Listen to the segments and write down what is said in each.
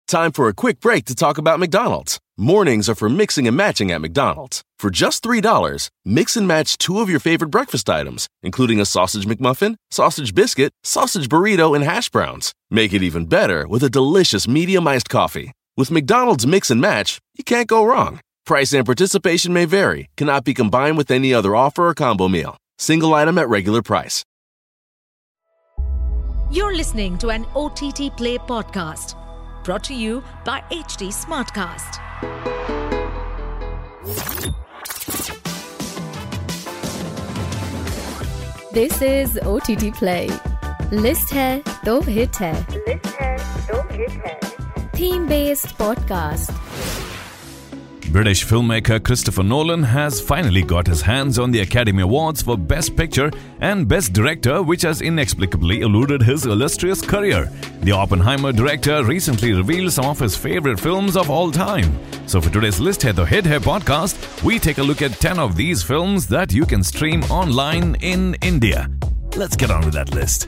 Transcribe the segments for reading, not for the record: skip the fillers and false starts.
Time for a quick break to talk about McDonald's. Mornings are for mixing and matching at McDonald's. For just $3, mix and match 2 of your favorite breakfast items, including a sausage McMuffin, sausage biscuit, sausage burrito, and hash browns. Make it even better with a delicious medium iced coffee. With McDonald's Mix and Match, you can't go wrong. Price and participation may vary, cannot be combined with any other offer or combo meal. Single item at regular price. You're listening to an OTT Play podcast. Brought to you by HT Smartcast. This is OTT Play. List है तो hit है. Theme based podcast. British filmmaker Christopher Nolan has finally got his hands on the Academy Awards for Best Picture and Best Director, which has inexplicably eluded his illustrious career. The Oppenheimer director recently revealed some of his favorite films of all time. So for today's List Hai To Hit Hai podcast, we take a look at 10 of these films that you can stream online in India. Let's get on with that list.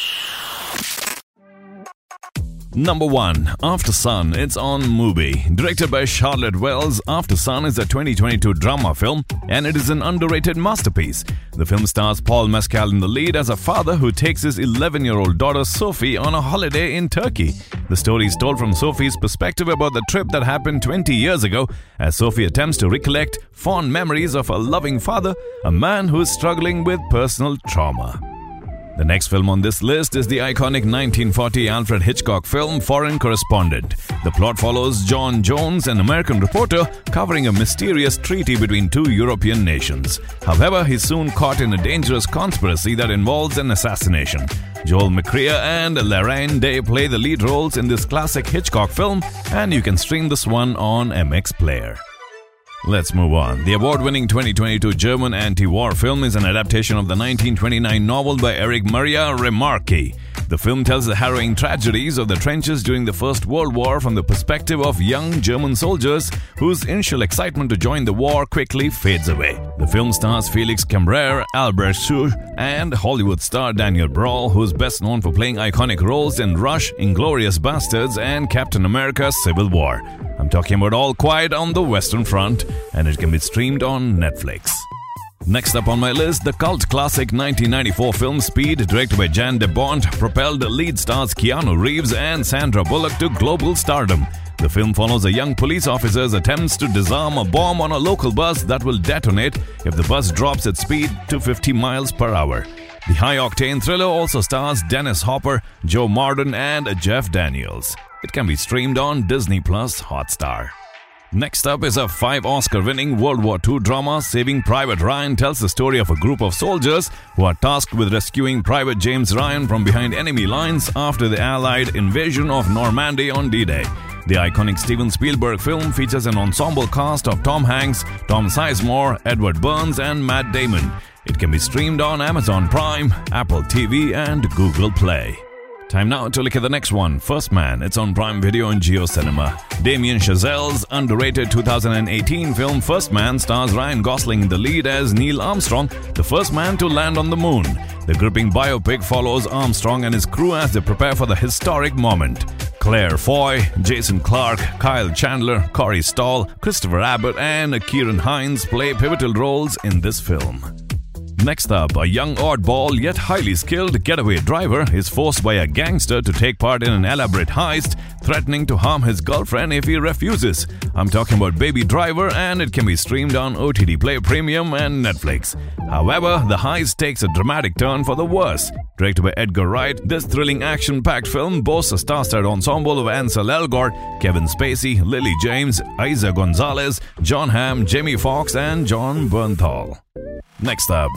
Number 1. After Sun. It's on Mubi. Directed by Charlotte Wells, After Sun is a 2022 drama film and it is an underrated masterpiece. The film stars Paul Mescal in the lead as a father who takes his 11-year-old daughter Sophie on a holiday in Turkey. The story is told from Sophie's perspective about the trip that happened 20 years ago as Sophie attempts to recollect fond memories of a loving father, a man who is struggling with personal trauma. The next film on this list is the iconic 1940 Alfred Hitchcock film Foreign Correspondent. The plot follows John Jones, an American reporter, covering a mysterious treaty between 2 European nations. However, he's soon caught in a dangerous conspiracy that involves an assassination. Joel McCrea and Laraine Day play the lead roles in this classic Hitchcock film, and you can stream this one on MX Player. Let's move on. The award-winning 2022 German anti-war film is an adaptation of the 1929 novel by Erich Maria Remarque. The film tells the harrowing tragedies of the trenches during the First World War from the perspective of young German soldiers whose initial excitement to join the war quickly fades away. The film stars Felix Cambrere, Albert Schuh, and Hollywood star Daniel Brawl, who's best known for playing iconic roles in Rush, Inglourious Basterds, and Captain America: Civil War. I'm talking about All Quiet on the Western Front, and it can be streamed on Netflix. Next up on my list, the cult classic 1994 film Speed, directed by Jan de Bont, propelled lead stars Keanu Reeves and Sandra Bullock to global stardom. The film follows a young police officer's attempts to disarm a bomb on a local bus that will detonate if the bus drops its speed to 50 miles per hour. The high-octane thriller also stars Dennis Hopper, Joe Martin, and Jeff Daniels. It can be streamed on Disney Plus Hotstar. Next up is a 5 Oscar-winning World War II drama. Saving Private Ryan tells the story of a group of soldiers who are tasked with rescuing Private James Ryan from behind enemy lines after the Allied invasion of Normandy on D-Day. The iconic Steven Spielberg film features an ensemble cast of Tom Hanks, Tom Sizemore, Edward Burns, and Matt Damon. It can be streamed on Amazon Prime, Apple TV, and Google Play. Time now to look at the next one, First Man. It's on Prime Video and Geo Cinema. Damien Chazelle's underrated 2018 film First Man stars Ryan Gosling in the lead as Neil Armstrong, the first man to land on the moon. The gripping biopic follows Armstrong and his crew as they prepare for the historic moment. Claire Foy, Jason Clarke, Kyle Chandler, Corey Stoll, Christopher Abbott, and Kieran Hines play pivotal roles in this film. Next up, a young oddball yet highly skilled getaway driver is forced by a gangster to take part in an elaborate heist, threatening to harm his girlfriend if he refuses. I'm talking about Baby Driver, and it can be streamed on OTT Play Premium and Netflix. However, the heist takes a dramatic turn for the worse. Directed by Edgar Wright, this thrilling action-packed film boasts a star-studded ensemble of Ansel Elgort, Kevin Spacey, Lily James, Isa Gonzalez, John Hamm, Jamie Foxx, and John Bernthal. Next up,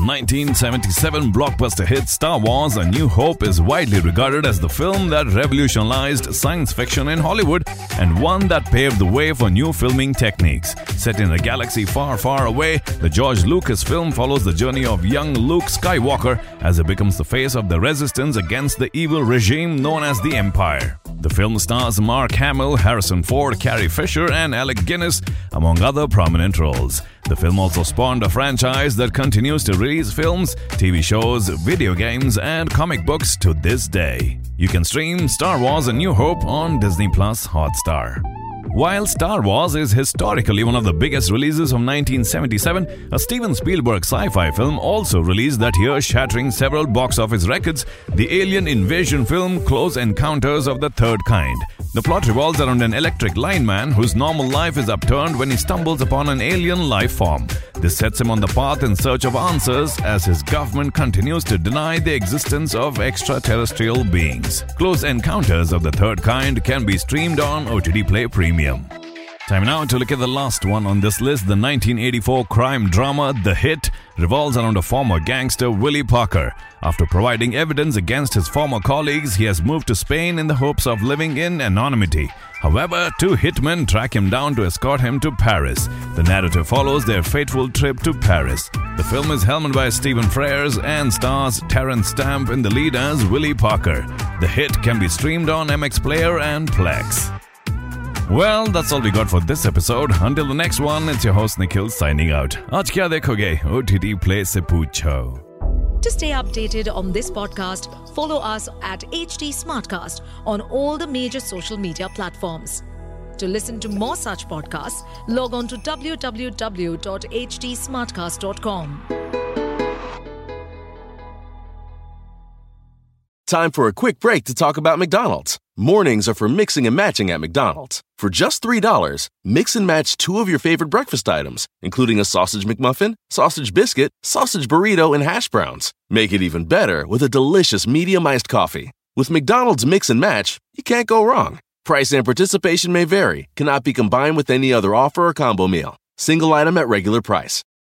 1977 blockbuster hit Star Wars: A New Hope is widely regarded as the film that revolutionized science fiction in Hollywood and one that paved the way for new filming techniques. Set in a galaxy far, far away, the George Lucas film follows the journey of young Luke Skywalker as he becomes the face of the resistance against the evil regime known as the Empire. The film stars Mark Hamill, Harrison Ford, Carrie Fisher, and Alec Guinness, among other prominent roles. The film also spawned a franchise that continues to release films, TV shows, video games, and comic books to this day. You can stream Star Wars: A New Hope on Disney Plus Hotstar. While Star Wars is historically one of the biggest releases of 1977, a Steven Spielberg sci-fi film also released that year, shattering several box office records, the alien invasion film Close Encounters of the Third Kind. The plot revolves around an electric lineman whose normal life is upturned when he stumbles upon an alien life form. This sets him on the path in search of answers as his government continues to deny the existence of extraterrestrial beings. Close Encounters of the Third Kind can be streamed on OTT Play Premium. Time now to look at the last one on this list. The 1984 crime drama The Hit revolves around a former gangster, Willie Parker. After providing evidence against his former colleagues, he has moved to Spain in the hopes of living in anonymity. However, two hitmen track him down to escort him to Paris. The narrative follows their fateful trip to Paris. The film is helmed by Stephen Frears and stars Terrence Stamp in the lead as Willie Parker. The Hit can be streamed on MX Player and Plex. Well, that's all we got for this episode. Until the next one, it's your host Nikhil signing out. Aaj kya dekhoge? OTT Play se poocho. To stay updated on this podcast, follow us at HT Smartcast on all the major social media platforms. To listen to more such podcasts, log on to www.htsmartcast.com. Time for a quick break to talk about McDonald's. Mornings are for mixing and matching at McDonald's. For just $3, mix and match two of your favorite breakfast items, including a sausage McMuffin, sausage biscuit, sausage burrito, and hash browns. Make it even better with a delicious medium iced coffee. With McDonald's Mix and Match, you can't go wrong. Price and participation may vary, cannot be combined with any other offer or combo meal. Single item at regular price.